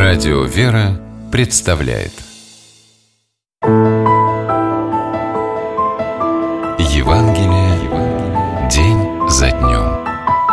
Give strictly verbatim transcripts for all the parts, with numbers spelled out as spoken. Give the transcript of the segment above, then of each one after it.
Радио «Вера» представляет Евангелие день за днем.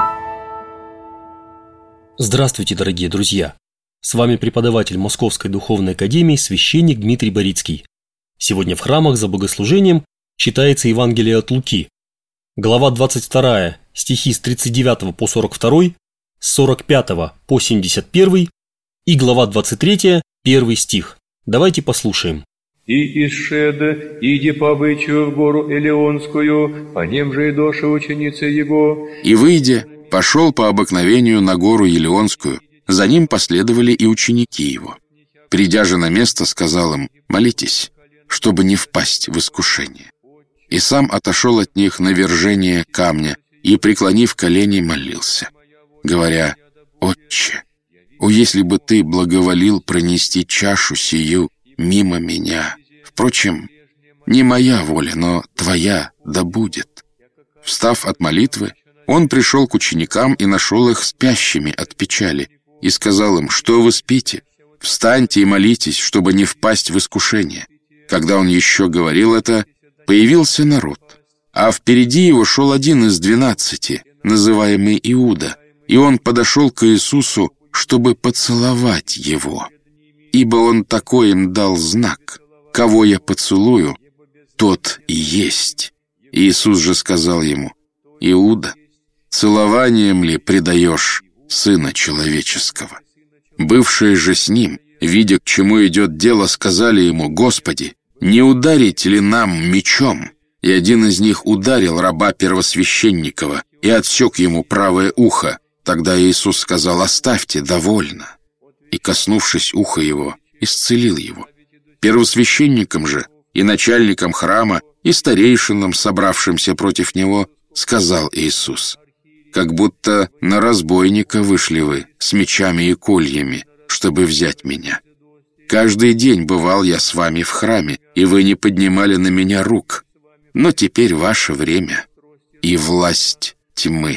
Здравствуйте, дорогие друзья! С вами преподаватель Московской Духовной Академии священник Дмитрий Борицкий. Сегодня в храмах за богослужением читается Евангелие от Луки. Глава двадцать вторая, стихи с тридцать девятого по сорок второй, с сорок пятого по семьдесят первый и глава двадцать третья, первый стих. Давайте послушаем. «И исшед, иди по обычаю в гору Элеонскую, по нем же и доша ученицы его». И, выйдя, пошел по обыкновению на гору Елеонскую, за ним последовали и ученики его. Придя же на место, сказал им: «Молитесь, чтобы не впасть в искушение». И сам отошел от них на вержение камня и, преклонив колени, молился, говоря: «Отче, о, если бы ты благоволил пронести чашу сию мимо меня! Впрочем, не моя воля, но твоя да будет». Встав от молитвы, он пришел к ученикам и нашел их спящими от печали, и сказал им: «Что вы спите? Встаньте и молитесь, чтобы не впасть в искушение». Когда он еще говорил это, появился народ, а впереди его шел один из двенадцати, называемый Иуда, и он подошел к Иисусу, чтобы поцеловать его. Ибо он такой им дал знак: «Кого я поцелую, тот и есть». Иисус же сказал ему: «Иуда, целованием ли предаешь Сына Человеческого?» Бывшие же с ним, видя, к чему идет дело, сказали ему: «Господи, не ударить ли нам мечом?» И один из них ударил раба первосвященникова и отсек ему правое ухо. Тогда Иисус сказал: «Оставьте, довольно». И, коснувшись уха его, исцелил его. Первосвященникам же и начальникам храма и старейшинам, собравшимся против него, сказал Иисус: «Как будто на разбойника вышли вы с мечами и кольями, чтобы взять меня. Каждый день бывал я с вами в храме, и вы не поднимали на меня рук. Но теперь ваше время и власть тьмы».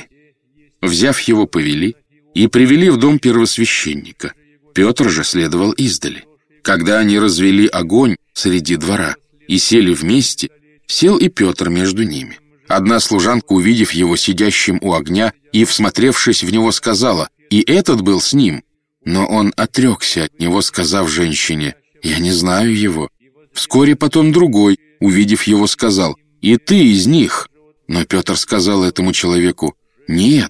Взяв его, повели и привели в дом первосвященника. Петр же следовал издали. Когда они развели огонь среди двора и сели вместе, сел и Петр между ними. Одна служанка, увидев его сидящим у огня и всмотревшись в него, сказала: «И этот был с ним». Но он отрекся от него, сказав женщине: «Я не знаю его». Вскоре потом другой, увидев его, сказал: «И ты из них». Но Петр сказал этому человеку: «Нет».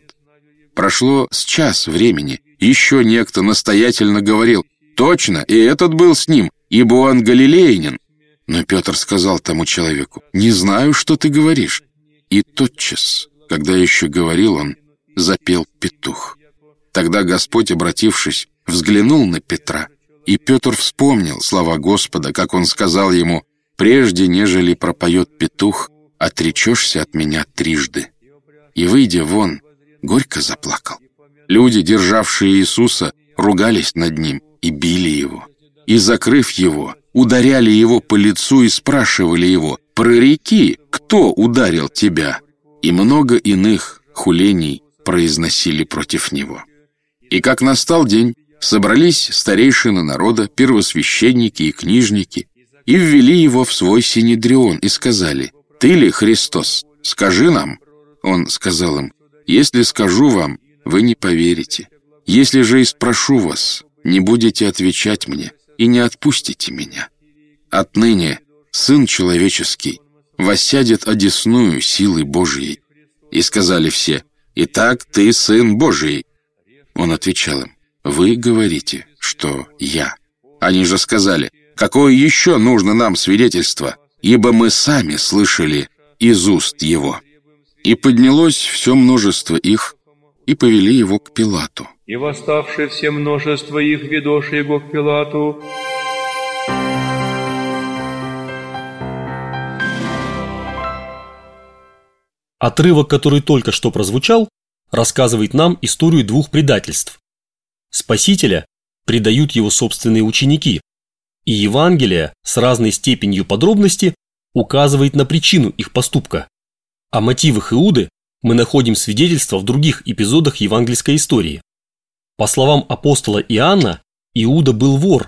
Прошло с час времени. Еще некто настоятельно говорил: «Точно, и этот был с ним, ибо он галилеянин». Но Петр сказал тому человеку: «Не знаю, что ты говоришь». И тотчас, когда еще говорил он, запел петух. Тогда Господь, обратившись, взглянул на Петра, и Петр вспомнил слова Господа, как он сказал ему: «Прежде, нежели пропоет петух, отречешься от меня трижды». И, выйдя вон, горько заплакал. Люди, державшие Иисуса, ругались над ним и били его. И, закрыв его, ударяли его по лицу и спрашивали его: «Прореки, кто ударил тебя?» И много иных хулений произносили против него. И как настал день, собрались старейшины народа, первосвященники и книжники, и ввели его в свой синедрион и сказали: «Ты ли Христос? Скажи нам». Он сказал им: «Если скажу вам, вы не поверите. Если же и спрошу вас, не будете отвечать мне и не отпустите меня. Отныне Сын Человеческий воссядет одесную силы Божией». И сказали все: «Итак, ты Сын Божий». Он отвечал им: «Вы говорите, что я». Они же сказали: «Какое еще нужно нам свидетельство? Ибо мы сами слышали из уст его». И поднялось все множество их, и повели его к Пилату. И восставшие все множество их, ведоши его к Пилату. Отрывок, который только что прозвучал, рассказывает нам историю двух предательств. Спасителя предают его собственные ученики, и Евангелие с разной степенью подробности указывает на причину их поступка. О мотивах Иуды мы находим свидетельства в других эпизодах евангельской истории. По словам апостола Иоанна, Иуда был вор.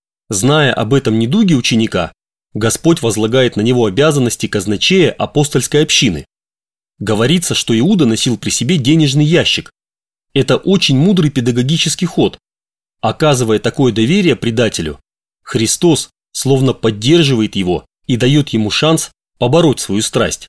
Зная об этом недуге ученика, Господь возлагает на него обязанности казначея апостольской общины. Говорится, что Иуда носил при себе денежный ящик. Это очень мудрый педагогический ход. Оказывая такое доверие предателю, Христос словно поддерживает его и дает ему шанс побороть свою страсть.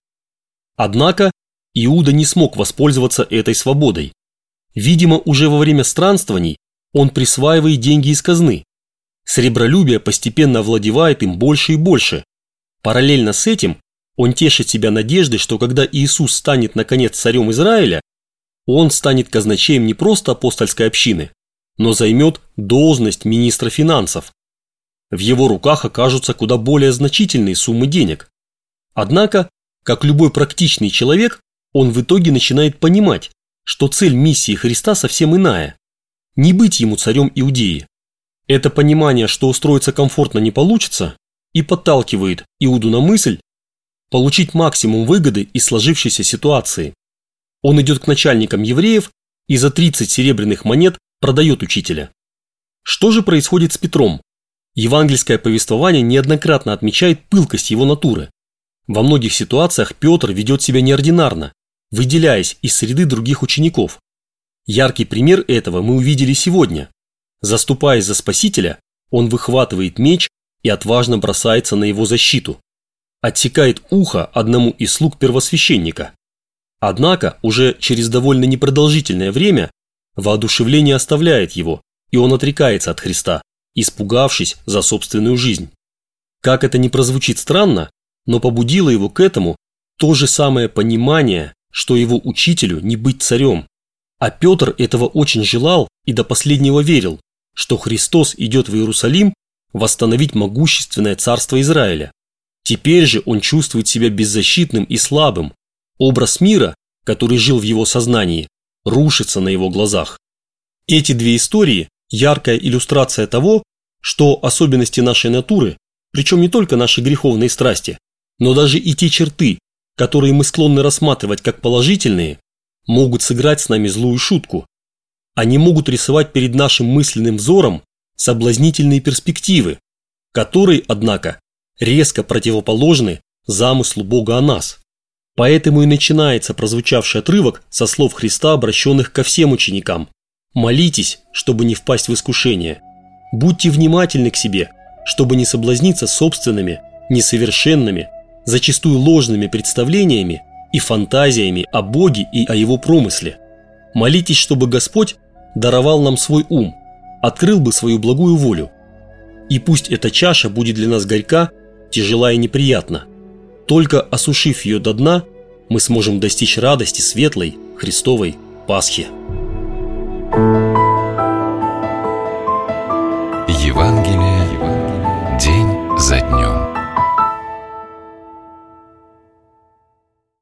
Однако Иуда не смог воспользоваться этой свободой. Видимо, уже во время странствований он присваивает деньги из казны. Сребролюбие постепенно овладевает им больше и больше. Параллельно с этим он тешит себя надеждой, что когда Иисус станет наконец царем Израиля, он станет казначеем не просто апостольской общины, но займет должность министра финансов. В его руках окажутся куда более значительные суммы денег. Однако, как любой практичный человек, он в итоге начинает понимать, что цель миссии Христа совсем иная – не быть ему царем Иудеи. Это понимание, что устроиться комфортно не получится, и подталкивает Иуду на мысль получить максимум выгоды из сложившейся ситуации. Он идет к начальникам евреев и за тридцать серебряных монет продает учителя. Что же происходит с Петром? Евангельское повествование неоднократно отмечает пылкость его натуры. Во многих ситуациях Петр ведет себя неординарно, выделяясь из среды других учеников. Яркий пример этого мы увидели сегодня. Заступаясь за Спасителя, он выхватывает меч и отважно бросается на его защиту. Отсекает ухо одному из слуг первосвященника. Однако уже через довольно непродолжительное время воодушевление оставляет его, и он отрекается от Христа, испугавшись за собственную жизнь. Как это ни прозвучит странно, но побудило его к этому то же самое понимание, что его учителю не быть царем. А Петр этого очень желал и до последнего верил, что Христос идет в Иерусалим восстановить могущественное царство Израиля. Теперь же он чувствует себя беззащитным и слабым. Образ мира, который жил в его сознании, рушится на его глазах. Эти две истории – яркая иллюстрация того, что особенности нашей натуры, причем не только наши греховные страсти, но даже и те черты, которые мы склонны рассматривать как положительные, могут сыграть с нами злую шутку. Они могут рисовать перед нашим мысленным взором соблазнительные перспективы, которые, однако, резко противоположны замыслу Бога о нас. Поэтому и начинается прозвучавший отрывок со слов Христа, обращенных ко всем ученикам. «Молитесь, чтобы не впасть в искушение. Будьте внимательны к себе, чтобы не соблазниться собственными, несовершенными, зачастую ложными представлениями и фантазиями о Боге и о Его промысле. Молитесь, чтобы Господь даровал нам свой ум, открыл бы свою благую волю. И пусть эта чаша будет для нас горька, тяжела и неприятна. Только осушив ее до дна, мы сможем достичь радости светлой Христовой Пасхи».